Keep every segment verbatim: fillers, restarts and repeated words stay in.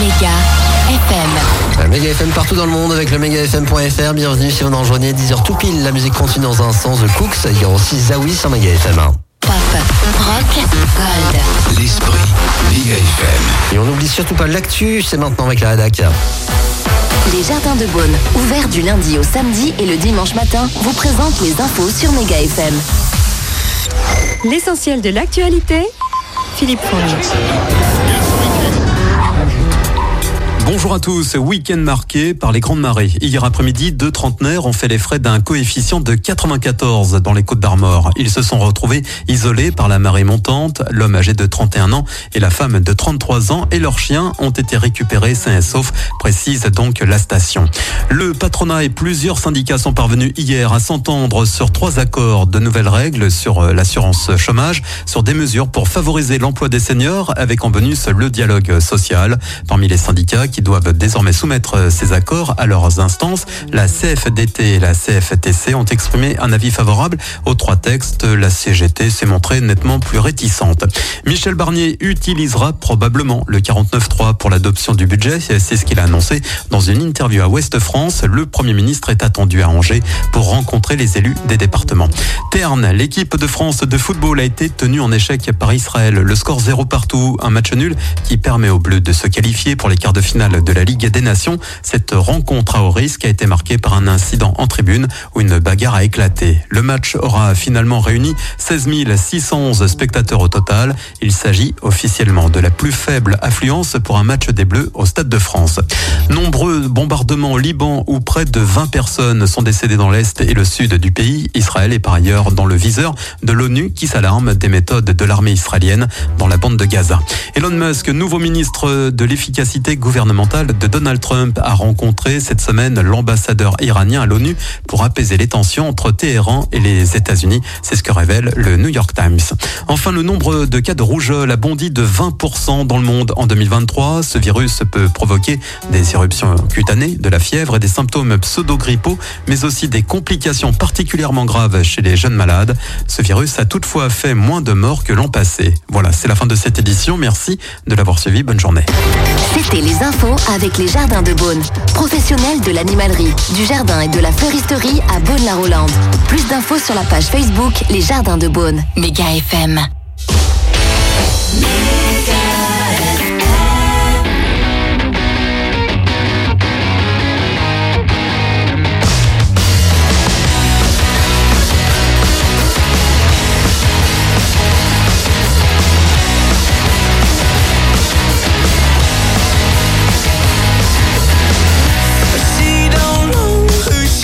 Méga F M. La Méga F M partout dans le monde avec le méga f m point f r. Bienvenue si vous en rejoignez, dix heures tout pile. La musique continue dans un sens. The Cooks, il y aura aussi Zawi sur Méga F M. Pop, rock, gold. L'esprit Méga F M. Et on n'oublie surtout pas l'actu, c'est maintenant avec la rédac. Les Jardins de Beaune, ouverts du lundi au samedi et le dimanche matin, vous présentent les infos sur Méga F M. L'essentiel de l'actualité, Philippe Fournier. Bonjour à tous, week-end marqué par les grandes marées. Hier après-midi, deux trentenaires ont fait les frais d'un coefficient de quatre-vingt-quatorze dans les Côtes-d'Armor. Ils se sont retrouvés isolés par la marée montante. L'homme âgé de trente et un ans et la femme de trente-trois ans et leurs chiens ont été récupérés sains et saufs, précise donc la station. Le patronat et plusieurs syndicats sont parvenus hier à s'entendre sur trois accords de nouvelles règles sur l'assurance chômage, sur des mesures pour favoriser l'emploi des seniors avec en bonus le dialogue social. Parmi les syndicats qui doivent désormais soumettre ces accords à leurs instances, la C F D T et la C F T C ont exprimé un avis favorable aux trois textes. La C G T s'est montrée nettement plus réticente. Michel Barnier utilisera probablement le quarante-neuf trois pour l'adoption du budget. C'est ce qu'il a annoncé dans une interview à Ouest France. Le Premier ministre est attendu à Angers pour rencontrer les élus des départements. Terne, l'équipe de France de football a été tenue en échec par Israël. Le score zéro partout, un match nul qui permet aux Bleus de se qualifier pour les quarts de finale de la Ligue des Nations. Cette rencontre à haut risque a été marquée par un incident en tribune où une bagarre a éclaté. Le match aura finalement réuni seize mille six cent onze spectateurs au total. Il s'agit officiellement de la plus faible affluence pour un match des Bleus au Stade de France. Nombreux bombardements au Liban où près de vingt personnes sont décédées dans l'Est et le Sud du pays. Israël est par ailleurs dans le viseur de l'ONU qui s'alarme des méthodes de l'armée israélienne dans la bande de Gaza. Elon Musk, nouveau ministre de l'efficacité gouvernementale de Donald Trump, a rencontré cette semaine l'ambassadeur iranien à l'ONU pour apaiser les tensions entre Téhéran et les États-Unis. C'est ce que révèle le New York Times. Enfin, le nombre de cas de rougeole a bondi de vingt pour cent dans le monde en deux mille vingt-trois. Ce virus peut provoquer des éruptions cutanées, de la fièvre et des symptômes pseudo-grippaux, mais aussi des complications particulièrement graves chez les jeunes malades. Ce virus a toutefois fait moins de morts que l'an passé. Voilà, c'est la fin de cette édition. Merci de l'avoir suivi. Bonne journée. C'était les infos avec les Jardins de Beaune. Professionnels de l'animalerie, du jardin et de la fleuristerie à Beaune-la-Rolande. Plus d'infos sur la page Facebook Les Jardins de Beaune. Méga F M.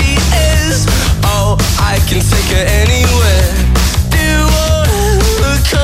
Can take her anywhere. Do whatever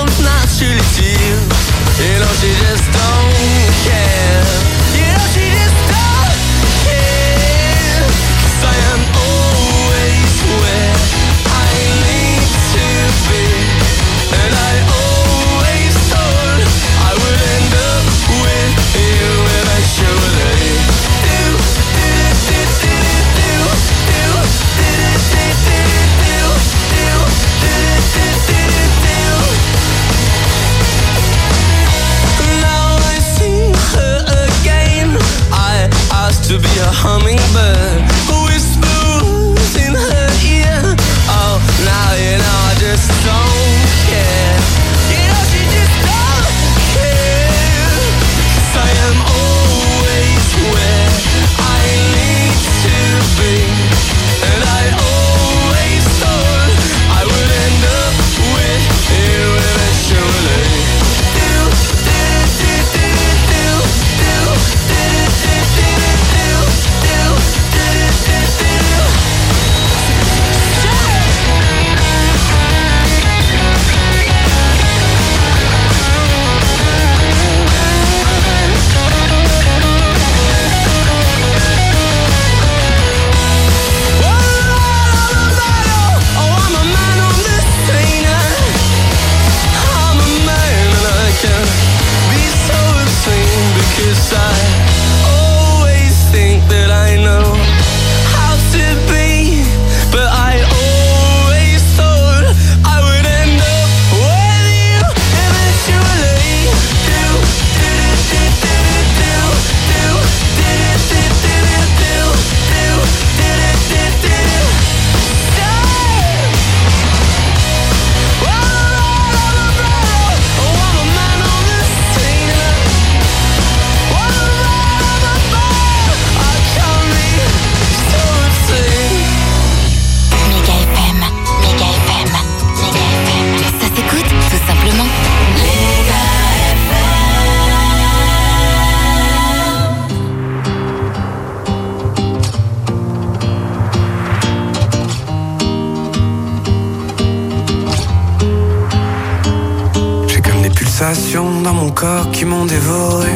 corps qui m'ont dévoré.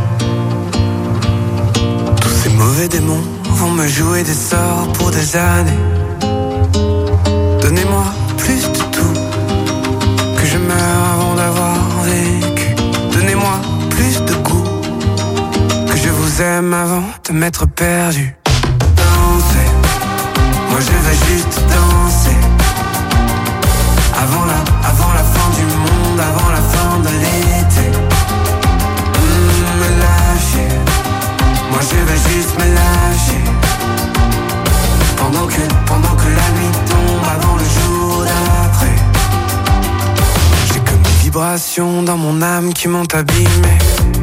Tous ces mauvais démons vont me jouer des sorts pour des années. Donnez-moi plus de tout, que je meure avant d'avoir vécu. Donnez-moi plus de goût, que je vous aime avant de m'être perdu. Danser, moi je veux juste danser. Avant la, avant la fin du monde, avant la fin de l'été. Mmh, me lâcher, moi je veux juste me lâcher. Pendant que, pendant que la nuit tombe, avant le jour d'après. J'ai comme des vibrations dans mon âme qui m'ont abîmé.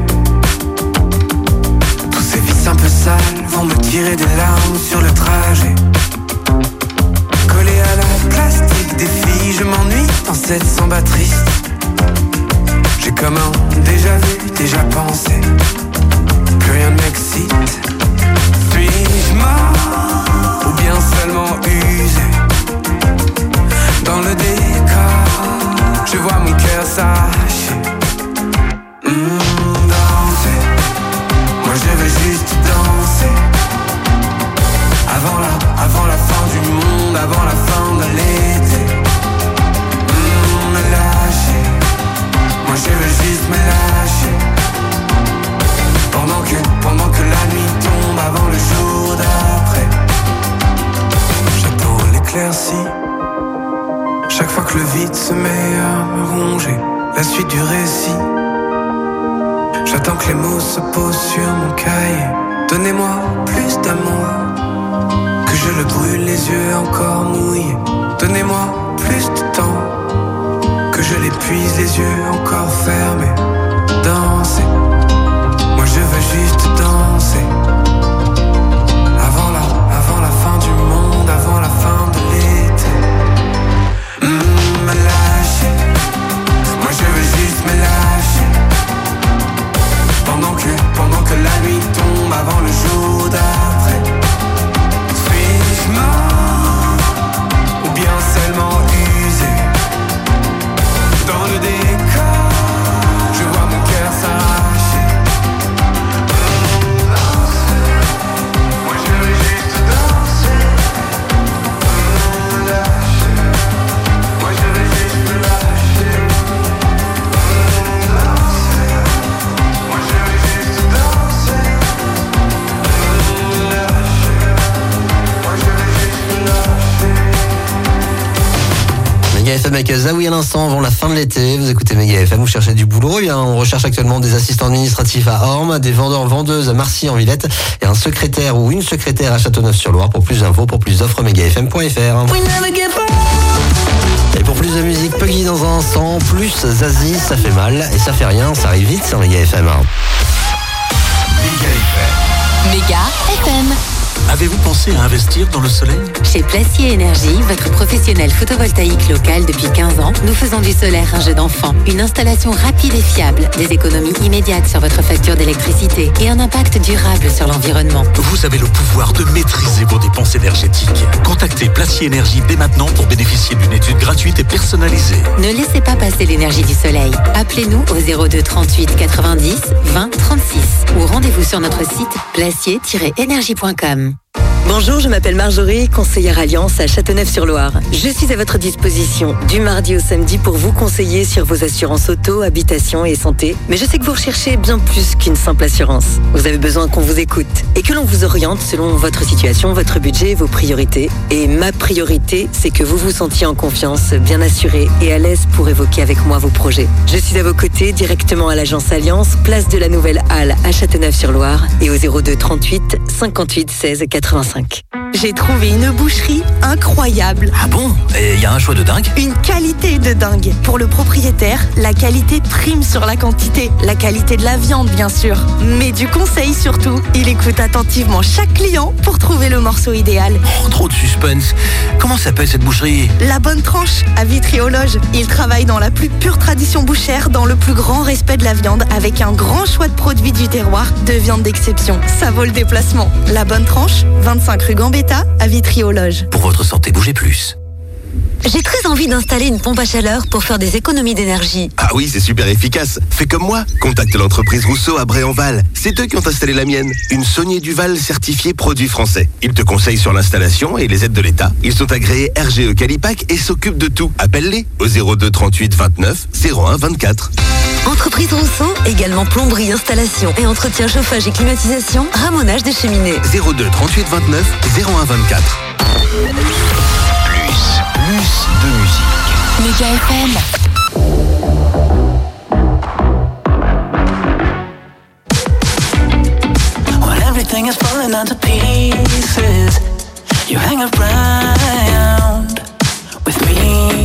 Tous ces vices un peu sales vont me tirer des larmes sur le trajet. Collé à la plastique des filles, je m'ennuie dans cette samba triste. J'ai comme un déjà vu, déjà pensé. Plus rien ne m'excite. Suis-je mort ou bien seulement usé? Dans le décor, je vois mon cœur s'arracher. Mmh, danser, moi je veux juste danser. Avant la, avant la fin du monde, avant la fin de l'été. Mmh, me lâcher, moi je veux juste me lâcher. Pendant que, pendant que la nuit tombe, avant le jour d'après. J'attends l'éclaircie. Chaque fois que le vide se met à me ronger, la suite du récit. J'attends que les mots se posent sur mon cahier. Donnez-moi plus d'amour, que je le brûle les yeux encore mouillés. Donnez-moi plus de temps, que je l'épuise les yeux encore fermés. Danser, moi je veux juste danser. Avant la, avant la fin du monde, avant la fin de l'été. Mmh, me lâcher, moi je veux juste me lâcher. Pendant que, pendant que la nuit tombe, avant le jour d'après. Suis-je mort ou bien seulement usé? Dans le décor, je vois mon cœur s'arracher. Moi je veux juste danser. Me lâcher. Moi je veux juste me lâcher. Danser. Moi je veux juste danser. Me lâcher. Moi je veux juste me lâcher. Méga F M avec Zawi à l'instant avant la fin de l'été. Vous écoutez Méga F M, vous cherchez du boulot. Eh bien, on recherche actuellement des assistants administratifs à Orme, des vendeurs vendeuses à Marcy en Villette et un secrétaire ou une secrétaire à Châteauneuf-sur-Loire. Pour plus d'infos, pour plus d'offres, méga f m point f r. Et pour plus de musique, Puggy dans un instant, plus Zazie, ça fait mal et ça fait rien, ça arrive vite sur Méga F M. Méga F M. Méga F M. Avez-vous pensé à investir dans le soleil? Chez Placier Énergie, votre professionnel photovoltaïque local depuis quinze ans, nous faisons du solaire un jeu d'enfant. Une installation rapide et fiable, des économies immédiates sur votre facture d'électricité et un impact durable sur l'environnement. Vous avez le pouvoir de maîtriser vos dépenses énergétiques. Contactez Placier Énergie dès maintenant pour bénéficier d'une étude gratuite et personnalisée. Ne laissez pas passer l'énergie du soleil. Appelez-nous au zéro deux trente-huit quatre-vingt-dix vingt trente-six ou rendez-vous sur notre site placier tiret énergie point com. Bonjour, je m'appelle Marjorie, conseillère Alliance à Châteauneuf-sur-Loire. Je suis à votre disposition du mardi au samedi pour vous conseiller sur vos assurances auto, habitation et santé. Mais je sais que vous recherchez bien plus qu'une simple assurance. Vous avez besoin qu'on vous écoute et que l'on vous oriente selon votre situation, votre budget, vos priorités. Et ma priorité, c'est que vous vous sentiez en confiance, bien assuré et à l'aise pour évoquer avec moi vos projets. Je suis à vos côtés directement à l'agence Alliance, place de la Nouvelle Halle à Châteauneuf-sur-Loire et au zéro deux trente-huit cinquante-huit seize quatre-vingt-cinq. J'ai trouvé une boucherie incroyable. Ah bon? Et il y a un choix de dingue? Une qualité de dingue. Pour le propriétaire, la qualité prime sur la quantité. La qualité de la viande, bien sûr. Mais du conseil surtout. Il écoute attentivement chaque client pour trouver le morceau idéal. Oh, trop de suspense. Comment s'appelle cette boucherie? La Bonne Tranche, à Vitry-aux-Loges. Il travaille dans la plus pure tradition bouchère, dans le plus grand respect de la viande, avec un grand choix de produits du terroir, de viande d'exception. Ça vaut le déplacement. La Bonne Tranche, vingt-cinq rue Gambetta, à Vitry-aux-Loges. Pour votre santé, bougez plus. J'ai très envie d'installer une pompe à chaleur pour faire des économies d'énergie. Ah oui, c'est super efficace. Fais comme moi. Contacte l'entreprise Rousseau à Bray-en-Val. C'est eux qui ont installé la mienne. Une Saunier Duval certifiée produit français. Ils te conseillent sur l'installation et les aides de l'État. Ils sont agréés R G E Calipac et s'occupent de tout. Appelle-les au zéro deux trente-huit vingt-neuf zéro un vingt-quatre. Entreprise Rousseau, également plomberie, installation et entretien chauffage et climatisation, ramonage des cheminées. zéro deux trente-huit vingt-neuf zéro un vingt-quatre. Plus, plus de musique. Méga F M. When everything is falling into pieces, you hang around with me.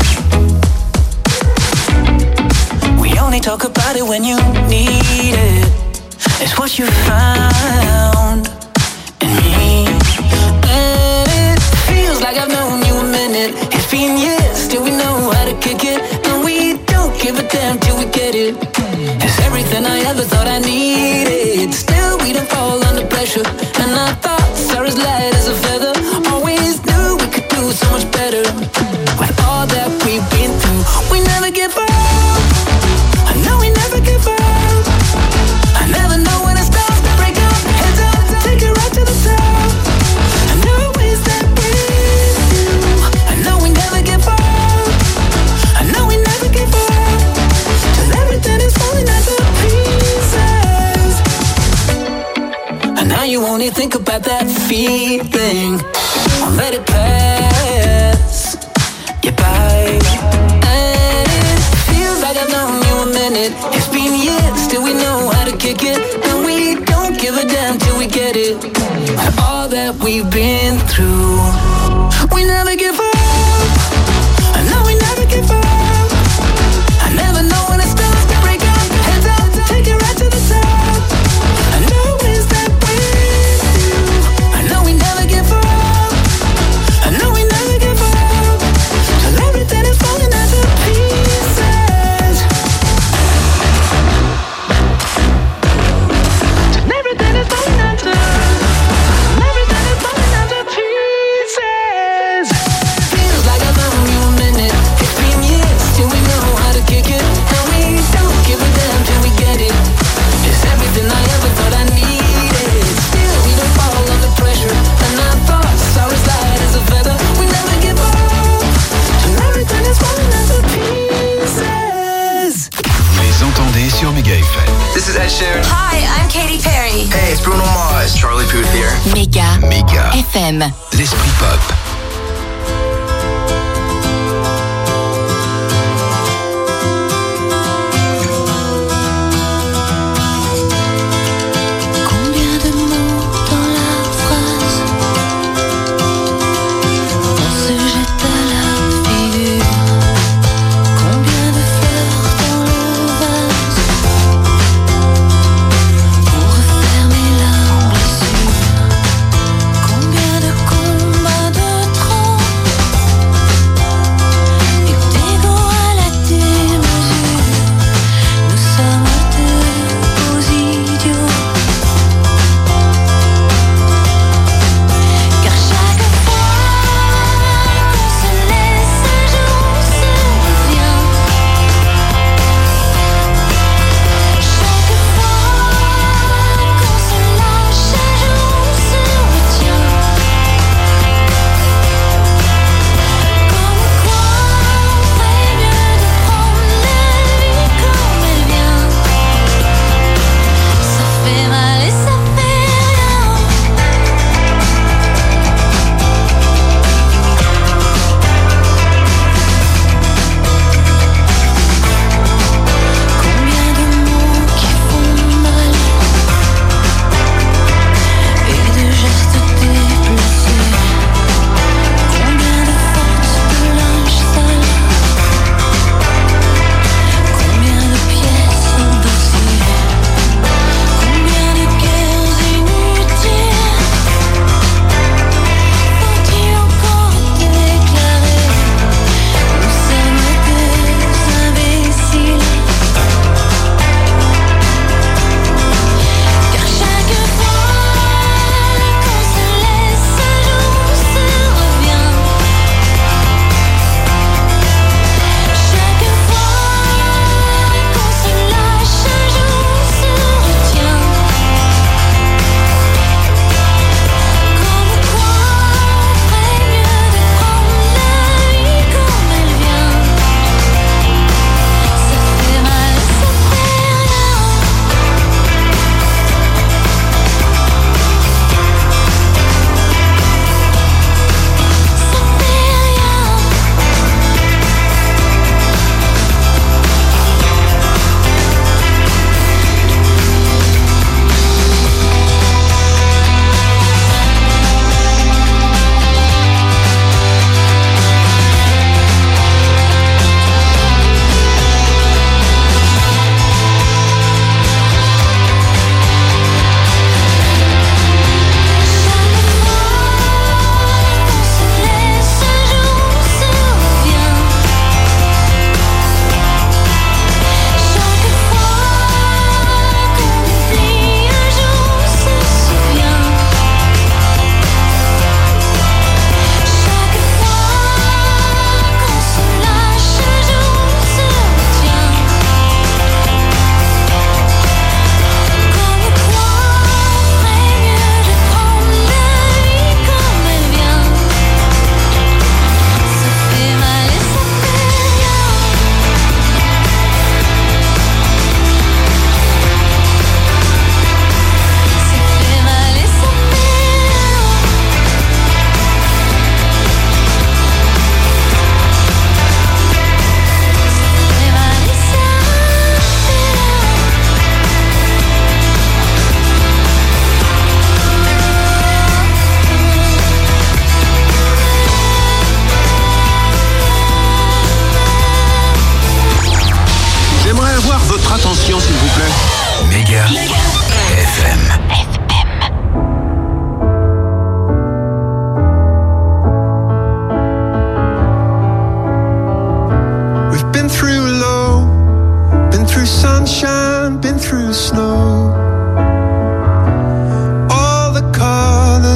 We only talk about it when you need it. It's what you found in me. And it feels like I've known you a minute. It's been years, still we know how to kick it. And we don't give a damn till we get it. It's everything I ever thought I needed. Still we don't fall under pressure. And I thought are as light as a feather. Always knew we could do so much better. With all that we've been through, we never give up. I know we never give up. I never know when it starts to break up. Heads up, take it right to the top. I know it's that with you. I know we never give up. I know we never give up. Till everything is falling out to pieces. And now you only think about that feeling. Won't let it pass you by. And it feels like I've known you a minute. It's been years, still we know how to kick it. And we don't give a damn till we get it. All that we've been through, we never give up. I know we never give up. I never know when it starts to break up. Heads up, take it right to the top. I know it's that with you. I know we never give up. I know we never give up. Till everything is falling out to pieces. Till everything is falling out to. Till everything is falling out to pieces. Feels like I've known you a minute. It's been years till we know how to kick it. And we don't give a damn till we get it. It's everything I ever thought I needed. Still we don't fall under pressure. And our thoughts are as light as a feather. We never give up. Till everything is falling out to pieces. Vous les entendez sur Méga F M. This is Ed Sheeran. Hi, I'm Katy Perry. Hey, it's Bruno Mars. Charlie Puth here. Méga Méga F M. L'esprit pop. Combien de mots dans la phrase on se jette à la figure. Combien de fleurs dans le vase pour refermer la blessure. Combien de combats de trop et d'ego à la démesure. Nous sommes deux beaux idiots. Car chaque fois qu'on se laisse un jour on se revient. Chaque fois qu'on se lâche un jour on se retient. Comme quoi on ferait mieux de prendre la vie comme elle vient. Ça fait mal et ça fait rien. Combien de mots qui font mal et de gestes déplacés. Combien de forces de linge sale. Combien de pièces endossées. Combien de guerres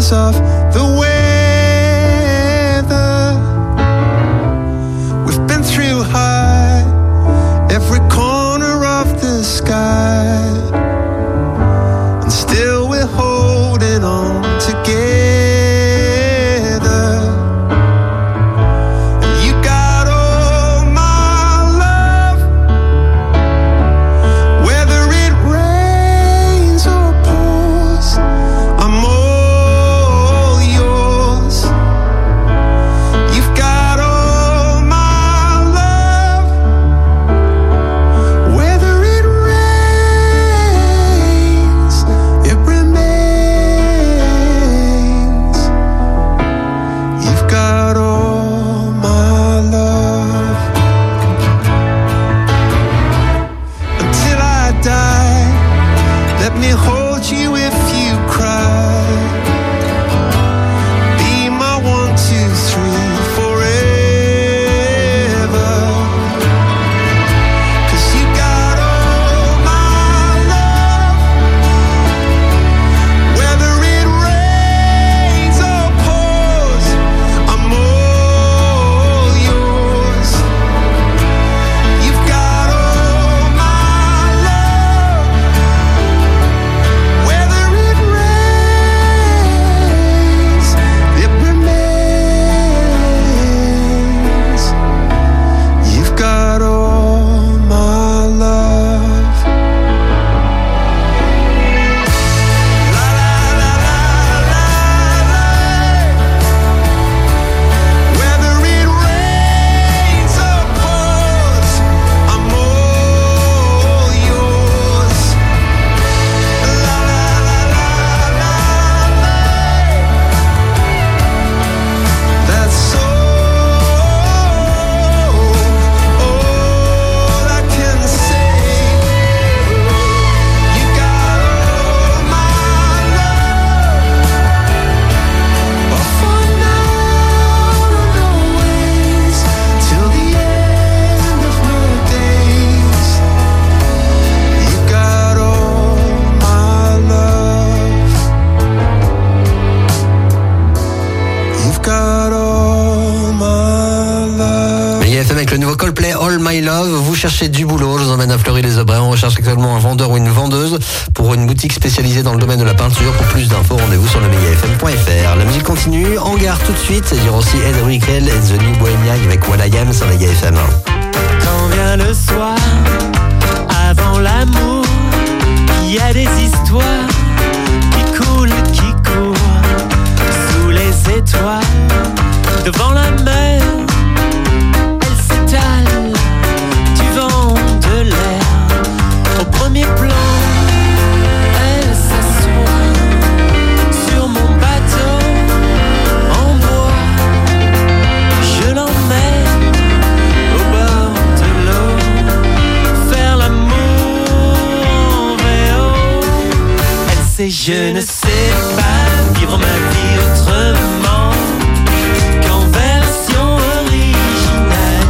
because of the weather. We've been through high, every corner of the sky, and still we're holding on together. And you got all my love, whether it rains or pours, I'm all yours. You've got all my love, whether it rains, it remains. You've got all my love. Until I die, let me hold you if you cry. Be my one, two, three forever. 'Cause you got all my love, whether it rains or pours, I'm all yours. You've got all my love, whether it rains, it remains. You've got all my love. La la la la la la. Whether it rains or pours, I'm all yours. La la la la la la. That's all, all I can say. You got all my love, but for now and always, till the end of my days. You got all my love. You've got all my love. Mega F M avec le nouveau Coldplay All My Love. Vous cherchez du boulot, je vous emmène à Fleury-les-Aubrais. On recherche actuellement un vendeur ou une vendeuse pour une boutique spécialisée dans le domaine de la peinture. Pour plus d'infos, rendez-vous sur le mega f m point f r. La musique continue, en gare tout de suite. Il y aura aussi Ed Rickel et The New Bohemia avec What I Am sur Mega F M. Quand vient le soir, avant l'amour, il y a des histoires qui coulent, qui courent sous les étoiles, devant la mer. Elle s'étale du vent, de l'air. Au premier plan, elle s'assoit sur mon bateau en bois. Je l'emmène au bord de l'eau, faire l'amour en vélo. Elle sait, je ne sais pas vivre ma vie autrement qu'en version originale.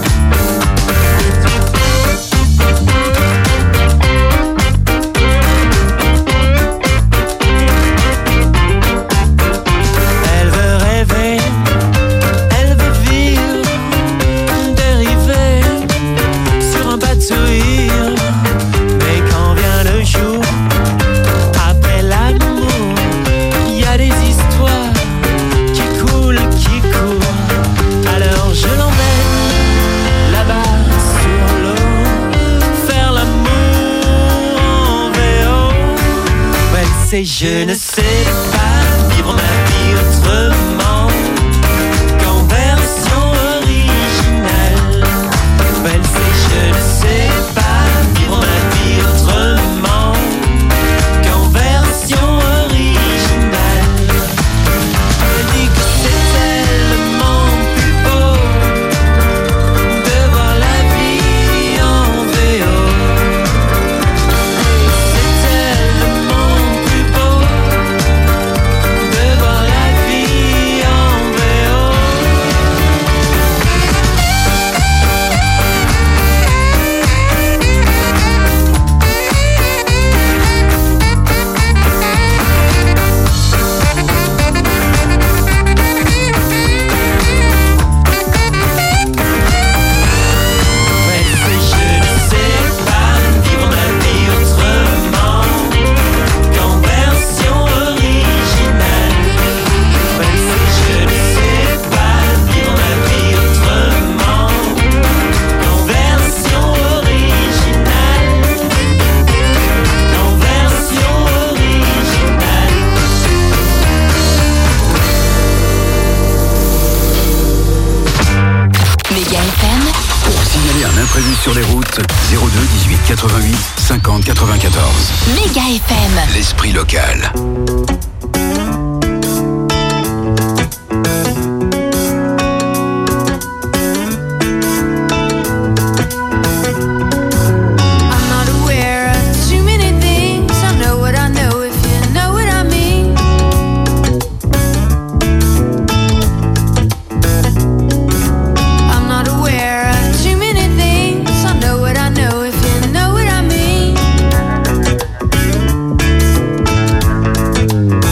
Elle veut rêver, elle veut vivre, dériver sur un bateau ivre. Mais quand vient le jour, après l'amour, il y a des histoires qui coulent, qui courent. Alors je l'emmène là-bas sur l'eau, faire l'amour en vélo. Ouais, c'est je ne sais pas vivre ma vie autrement qu'en version originale. Ouais, c'est je ne sais pas vivre ma vie autrement qu'en version originale. Elle dit que c'est tellement plus beau de voir la vie en V O. C'est tellement plus beau prévus sur les routes, zéro deux dix-huit quatre-vingt-huit cinquante quatre-vingt-quatorze. Méga F M. L'esprit local. Know what I mean?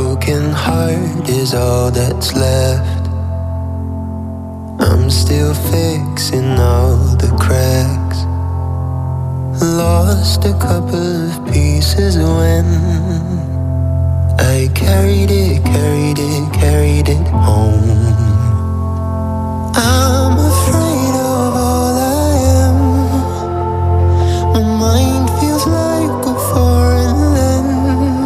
broken heart is all that's left. I'm still fixing all the cracks. Lost a couple of pieces when I carried it, carried it, carried it home. I'm afraid of all I am. My mind feels like a foreign land.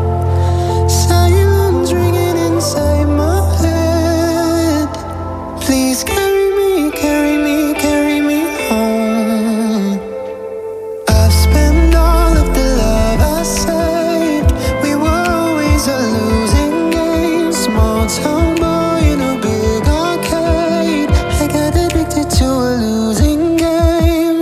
Silence ringing inside my head. Please carry me, carry me, carry me home. I've spent all of the love I saved. We were always a losing game. Small town boy in a big arcade. I got addicted to a losing game.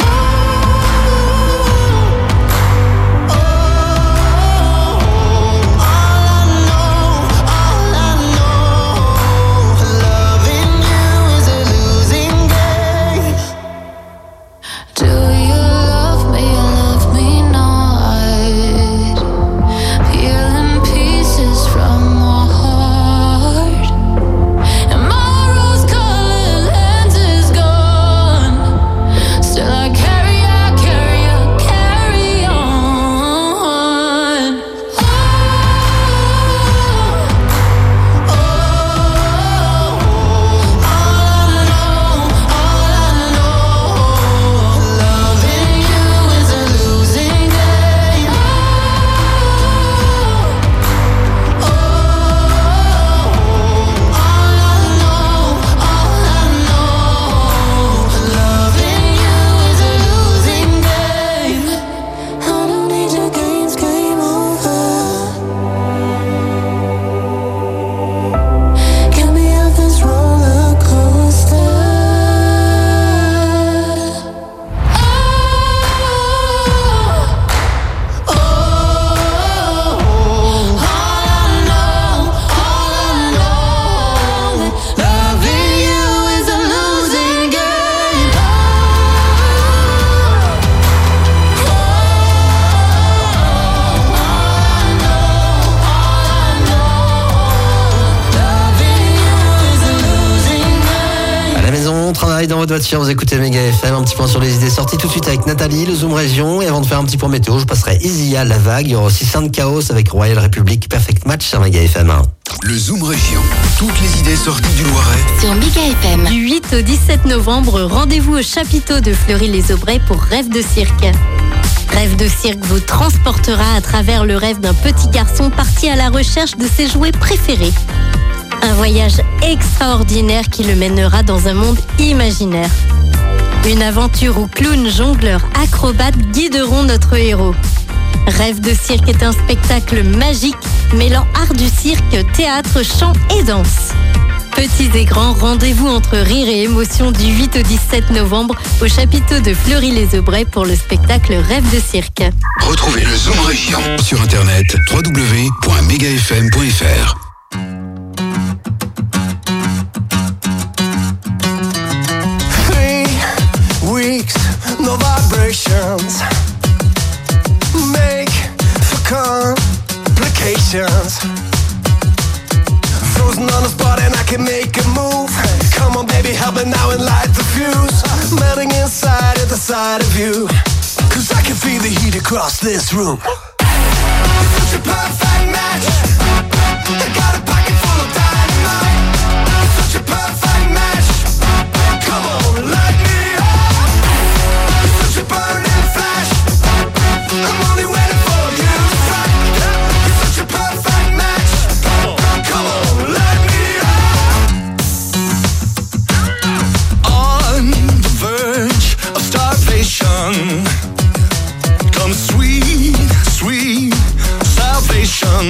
Do you love me or love me not? Peeling pieces from my heart, and my rose-colored lens is gone. Still I carry, I carry, I carry on. Oh, oh, all I know, all I know. Loving you is a losing game. Oh, oh, all I know, all I know. Loving you is a losing game. I don't need your games, game over. Get me off this roller coaster. Oh, oh, all I know, all I know. Loving you is a losing game. À la maison, on travaille dans votre voiture, vous écoutez Méga F M, un petit point sur les idées sorties tout de suite avec Nathalie, le Zoom Région. Et avant de faire un petit point météo, je passerai Isia, La Vague. Il y aura aussi Sainte Chaos avec Royal République, Perfect Match sur Méga F M. Le Zoom Région. Toutes les idées sorties du Loiret. Sur Méga F M. Du huit au dix-sept novembre, rendez-vous au chapiteau de Fleury-les-Aubrais pour Rêve de cirque. Rêve de cirque vous transportera à travers le rêve d'un petit garçon parti à la recherche de ses jouets préférés. Un voyage extraordinaire qui le mènera dans un monde imaginaire. Une aventure où clowns, jongleurs, acrobates guideront notre héros. Rêve de cirque est un spectacle magique mêlant art du cirque, théâtre, chant et danse. Petits et grands, rendez-vous entre rire et émotion du huit au dix-sept novembre au chapiteau de Fleury-les-Aubrais pour le spectacle Rêve de cirque. Retrouvez le Zoom Région sur internet w w w point mega f m point f r. Three weeks, no vibrations. Make for complications. Frozen on the spot and I can make a move. Come on baby, help me now and light the fuse. Melting inside at the sight of you. Cause I can feel the heat across this room. You're such a perfect match. I got a pocket full of dynamite. You're such a perfect match. Come on, light me up. You're such a burning flash. I'm only waiting for you to strike. You're such a perfect match. Come on, light me up. On the verge of starvation comes sweet, sweet salvation.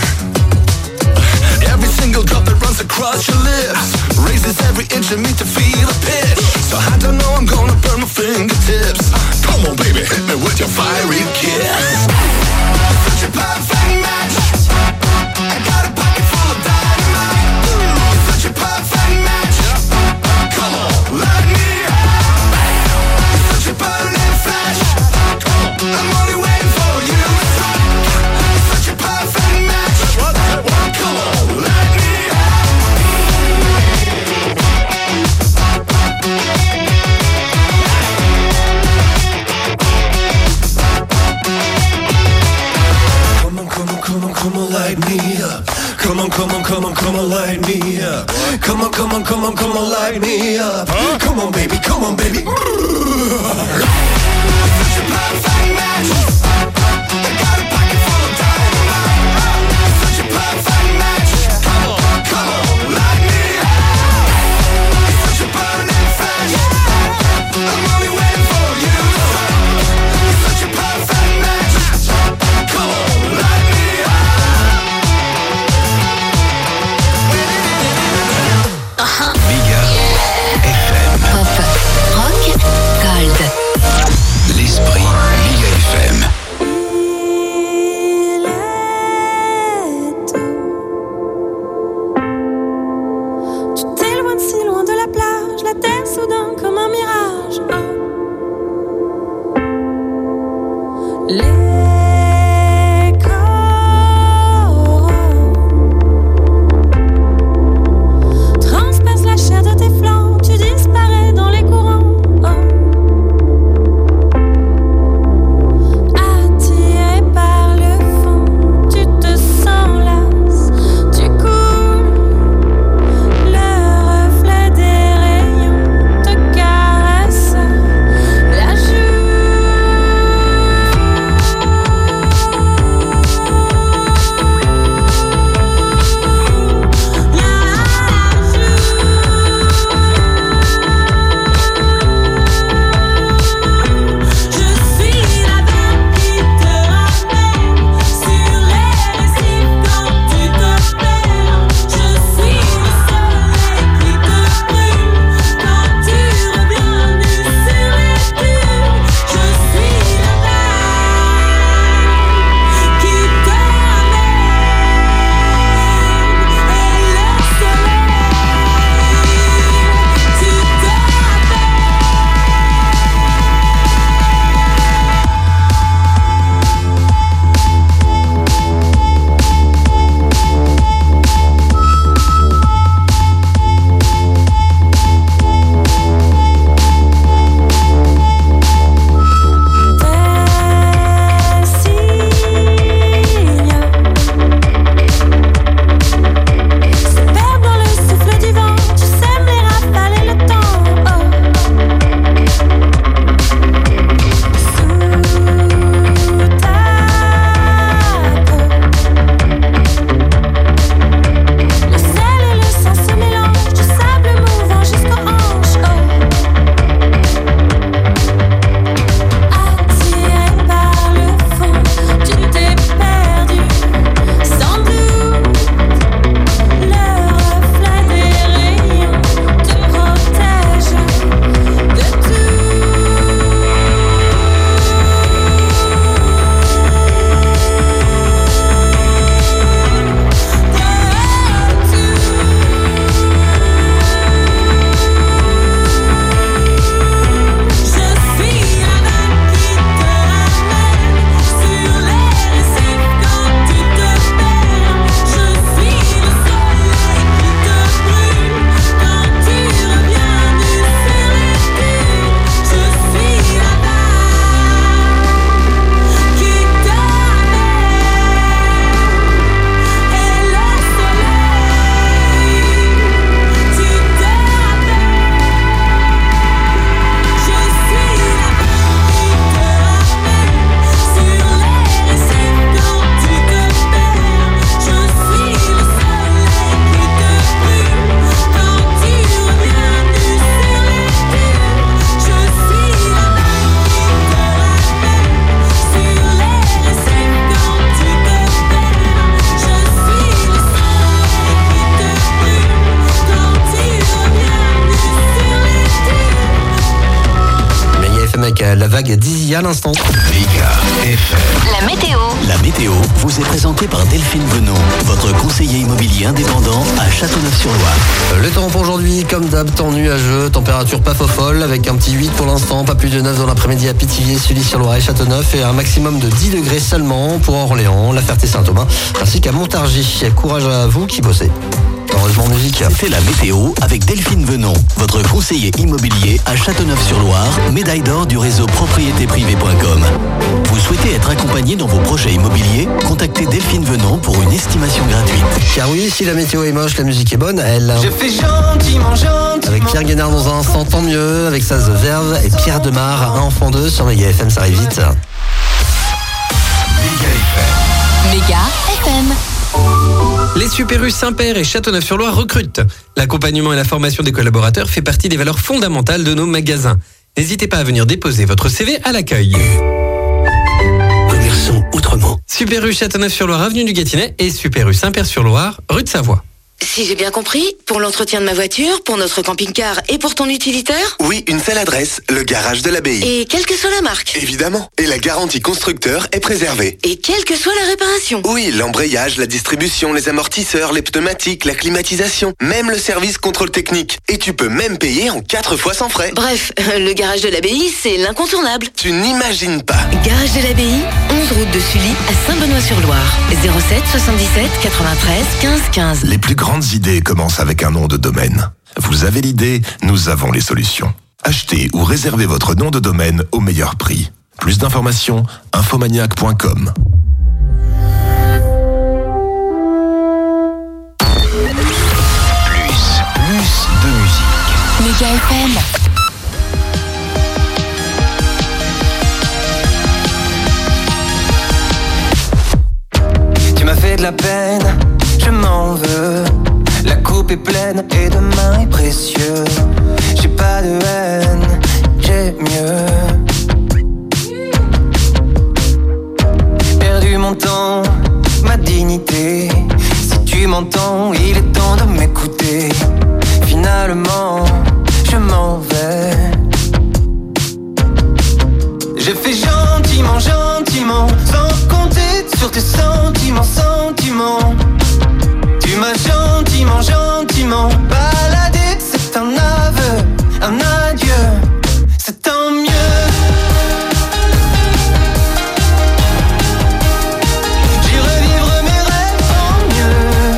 Every single drop that runs across your lips raises every inch of me to feel a pitch. So I don't know, I'm gonna burn my fingertips. Come on baby, hit me with your fiery kiss. You're such a perfect match. I got a pocket full of dynamite. You're such a perfect match. Come on, light me up. You're such a burning flash. I'm only waiting for you to strike. You're such a perfect match. Come come on, light me up. Come on, come on, come on, come on, light me up. Come on, come on, come on, come on, light me up. Come on, baby, come on, baby. Such a perfect match. I got a pocket full of dynamite. Such a perfect match. Come on, come on, light me up. Such a burning flash. I'm only waiting for you. Such a perfect match. Come on, light me Uh-huh. Méga F M. Pop, rock, gold. L'esprit Méga F M. Tu t'éloignes si loin de la plage, la terre soudain comme un mirage. Oh. Les coraux transpercent la chair de tes flancs, tu disparais dans les courants. Oh. Attiré par le fond, tu te sens lasse, tu coules. Le reflet des rayons te caresse la joue. Je suis la vague qui te ramène sur les récifs quand tu te perds. Je suis le soleil qui te brûle quand tu reviens nu sur les dunes. Je suis la vague qui te ramène et le soleil tu te se perd dans le souffle du vent, tu sèmes les rafales et le temps. Oh. Sous ta peau, le sel et le sang se mélangent, du sable mouvant jusqu'aux hanches. Oh. Attiré par le fond, tu t'es perdu, sans doute. Le reflet des rayons te protège de tout. Je suis la vague qui te ramène sur les récifs quand tu te perds. Je suis le soleil qui te brûle quand tu reviens nu sur les dunes. Je suis la vague qui te ramène et le soleil tu te rappelles. Je suis la vague qui te ramène sur les récifs quand tu te perds. Je suis le soleil qui te brûle quand tu reviens nu sur les dunes. Je suis la vague qui te ramène sur les récifs quand tu te perds. Je suis le soleil qui te brûle quand tu reviens nu sur les dunes. Méga F M avec euh, la vague d'Izzy à l'instant. Méga F M. La météo. La météo vous est présentée par Delphine Benon, votre conseiller immobilier indépendant à Châteauneuf-sur-Loire. Euh, Le temps pour aujourd'hui, comme d'hab, temps nuageux, température pas fofolle, avec un petit huit pour l'instant, pas plus de neuf dans l'après-midi à Pithiviers, Sully-sur-Loire et Châteauneuf, et un maximum de dix degrés seulement pour Orléans, La Ferté-Saint-Thomas, ainsi qu'à Montargis. Courage à vous qui bossez. Heureusement musique. C'était la météo avec Delphine Venon, votre conseiller immobilier à Châteauneuf-sur-Loire, médaille d'or du réseau propriété privée point com. Vous souhaitez être accompagné dans vos projets immobiliers? Contactez Delphine Venon pour une estimation gratuite. Car oui, si la météo est moche, la musique est bonne, elle. Je fais gentiment, gentiment. Avec Pierre Guénard dans un instant, tant mieux, avec sa The Verve et Pierre Demar, un enfant d'eux sur Méga F M, ça arrive vite. Méga F M. Les Super U Saint-Père et Châteauneuf-sur-Loire recrutent. L'accompagnement et la formation des collaborateurs fait partie des valeurs fondamentales de nos magasins. N'hésitez pas à venir déposer votre C V à l'accueil. Commerçons autrement. Super U Châteauneuf-sur-Loire, avenue du Gâtinais et Super U Saint-Père-sur-Loire, rue de Savoie. Si j'ai bien compris, pour l'entretien de ma voiture, pour notre camping-car et pour ton utilitaire? Oui, une seule adresse, le garage de l'Abbaye. Et quelle que soit la marque? Évidemment. Et la garantie constructeur est préservée. Et quelle que soit la réparation? Oui, l'embrayage, la distribution, les amortisseurs, les pneumatiques, la climatisation, même le service contrôle technique. Et tu peux même payer en quatre fois sans frais. Bref, le garage de l'Abbaye, c'est l'incontournable. Tu n'imagines pas. Garage de l'Abbaye, onze route de Sully à Saint-Benoît-sur-Loire. zéro sept soixante-dix-sept quatre-vingt-treize quinze quinze. Les plus grandes idées commencent avec un nom de domaine. Vous avez l'idée, nous avons les solutions. Achetez ou réservez votre nom de domaine au meilleur prix. Plus d'informations, infomaniac point com. Plus, plus de musique. Méga F M. Tu m'as fait de la peine, je m'en veux. La coupe est pleine et demain est précieux. J'ai pas de haine, j'ai mieux. Perdu mon temps, ma dignité. Si tu m'entends, il est temps de m'écouter. Finalement, je m'en vais. J'ai fait gentiment, gentiment, sans compter sur tes sentiments, sentiments. Tu m'as gentiment, gentiment baladé. C'est un aveu, un adieu. C'est tant mieux. J'irai vivre mes rêves en mieux.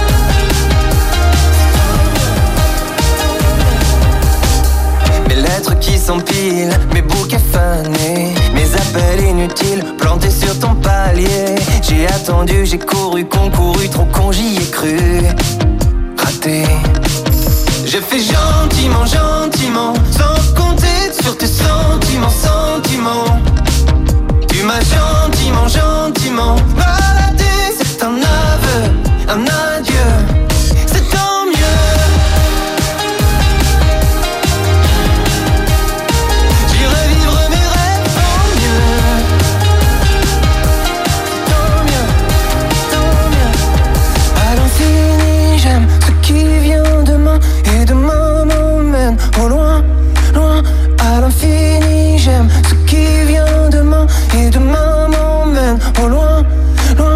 Mes lettres qui s'empilent, mes bouquets fanés, mes appels inutiles plantés sur ton palier. J'ai attendu, j'ai couru, concouru, trop con, j'y ai cru. Raté. J'ai fait gentiment, gentiment, sans compter sur tes sentiments, sentiments. Tu m'as gentiment, gentiment baladé. C'est un aveu, un adieu. C'est tant mieux. J'irai vivre mes rêves en mieux. Tant mieux, tant mieux. À l'infini, j'aime ce qui vient demain. Et demain m'emmène au loin, loin. À l'infini, j'aime ce qui vient demain. Et demain m'emmène au loin, loin.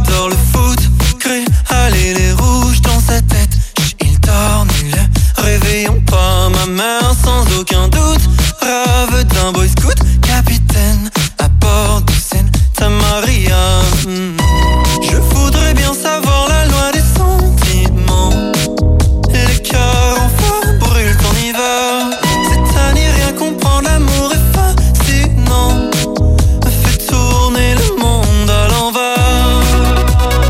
adore le foot, crée, allez les rouges dans sa tête. Chut, il dort nul, réveillons pas ma mère sans aucun doute. Rave d'un boy scout, capitaine, à bord de Santa Maria. Mm. Je voudrais bien savoir la loi des sentiments. Les cœurs en feu brûlent en hiver. C'est à n'y rien comprendre, l'amour est fascinant. Fait tourner le monde à l'envers.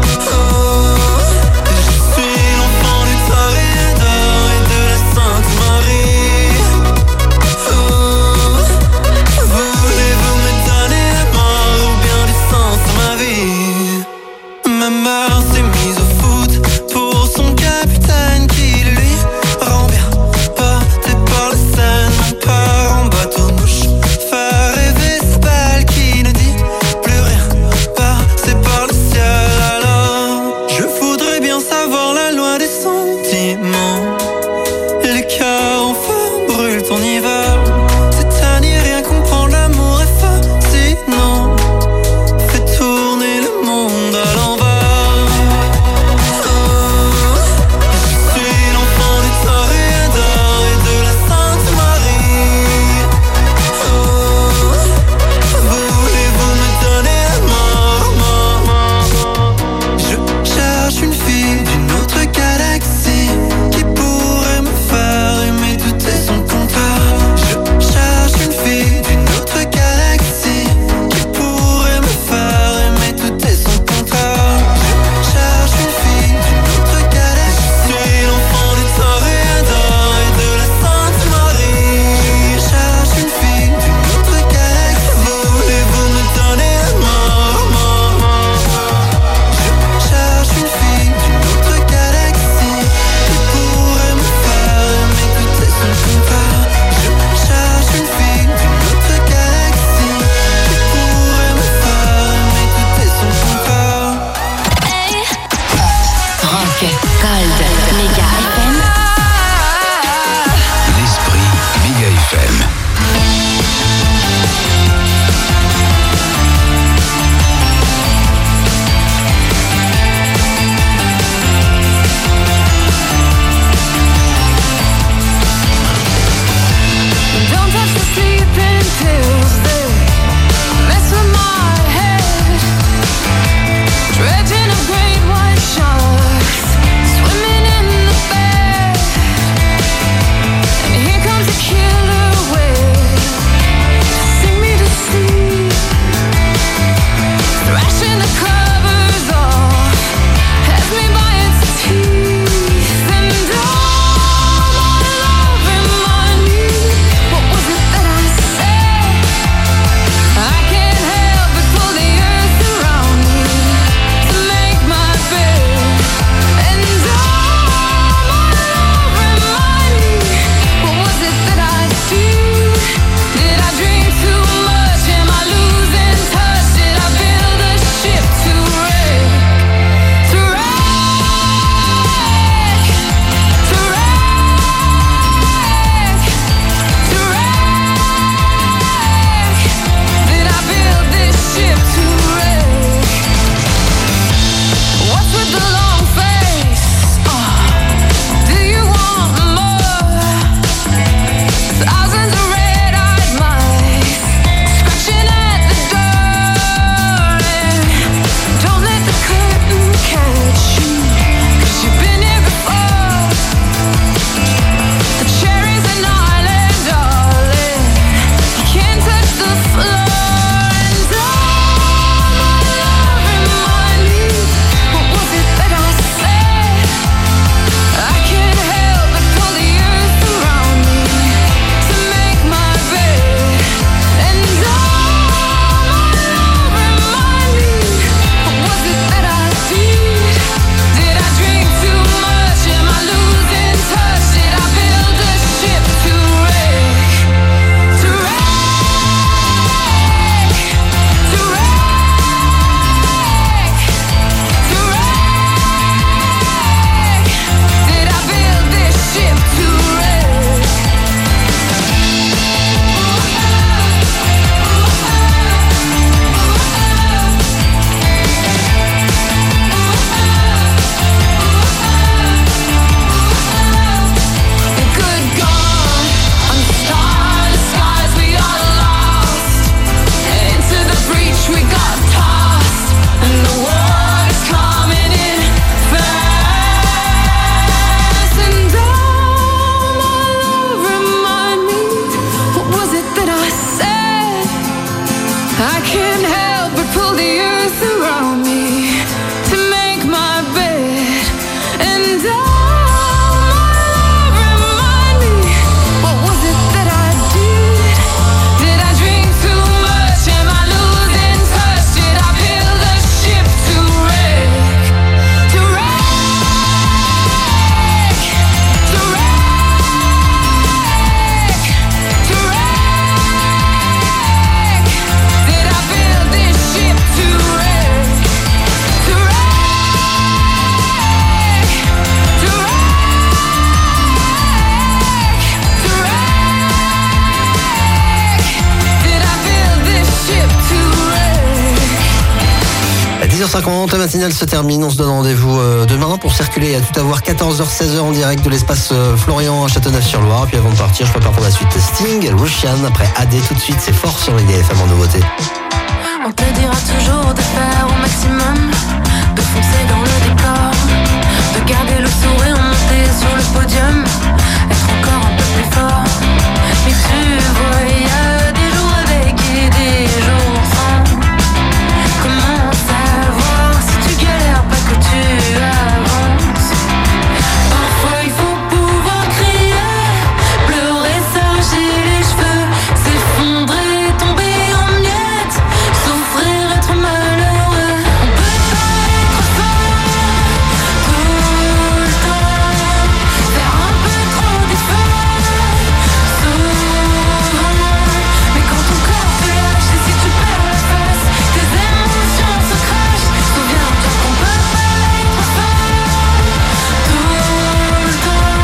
cinquante, la matinale se termine. On se donne rendez-vous euh, demain pour circuler et à tout avoir quatorze heures seize heures en direct de l'espace euh, Florian à Châteauneuf-sur-Loire. Puis avant de partir, je prépare pour la suite Sting, Russian, après A D tout de suite, c'est fort sur Mega F M en nouveauté. On te dira toujours de faire au maximum, de foncer dans le décor, de garder le sourire monté sur le podium, être encore un peu plus fort. Mais tu vois, il y a des jours avec et des jours sans. Comment savoir si tu galères pas que tu avances? Parfois il faut pouvoir crier, pleurer, s'arracher les cheveux, s'effondrer, tomber en miettes, souffrir, être malheureux. On peut pas être fort tout le temps, faire un peu trop d'efforts souvent. Mais quand ton corps te lâche et si tu perds la face, tes émotions se crachent. Souviens-toi qu'on peut pas être fort tout le temps.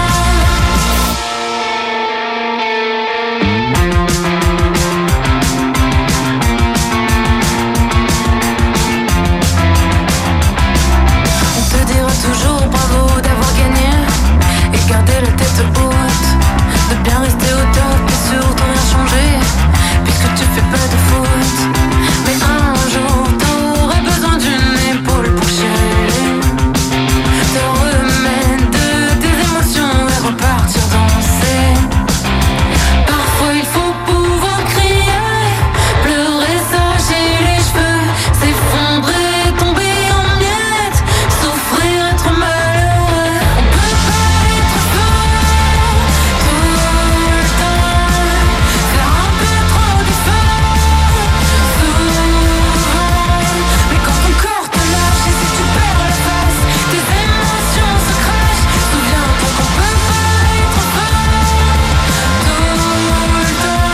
On te dira toujours bravo d'avoir gagné et garder la tête haute, de bien rester au top et surtout rien changer, puisque tu fais pas de faute. Mais un jour t'auras besoin d'une épaule pour chialer, te remettre de tes émotions et repartir danser. Parfois il faut pouvoir crier, pleurer, s'arracher les cheveux, s'effondrer, tomber en miettes, souffrir, être malheureux. On peut pas être fort tout le temps, faire un peu trop d'efforts souvent. Mais quand ton corps te lâche et si tu perds la face, tes émotions se crachent. Souviens-toi qu'on peut pas être fort tout le temps.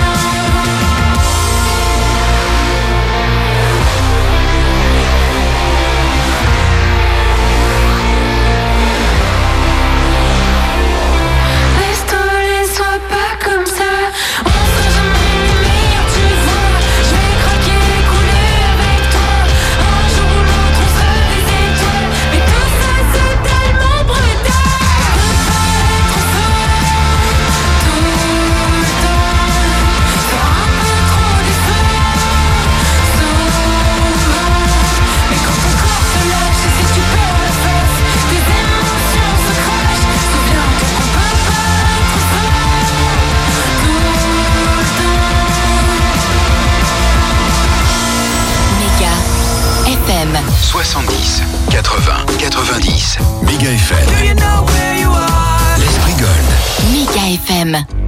Laisse-toi, sois pas comme ça. On sera jamais meilleur, tu vois. Je vais craquer, couler avec toi. Un jour ou l'autre, on sera des étoiles. Mais tout ça, c'est tellement brutal. On peut pas être fort tout le temps, faire un peu trop d'efforts souvent. Mais quand ton corps te lâche et si tu perds la face, tes émotions se crachent. Souviens-toi qu'on peut pas être fort tout le temps. Méga F M. soixante-dix, quatre-vingts, quatre-vingt-dix. Méga F M. Do you know where you are? L'Esprit Gold. Méga F M.